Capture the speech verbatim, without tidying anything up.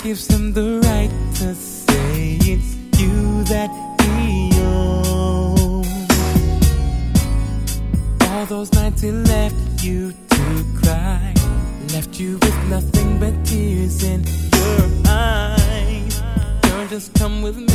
gives him the right to say it's you that he owns. All those nights he left you to cry, left you with nothing but tears in your eyes. Girl, just come with me.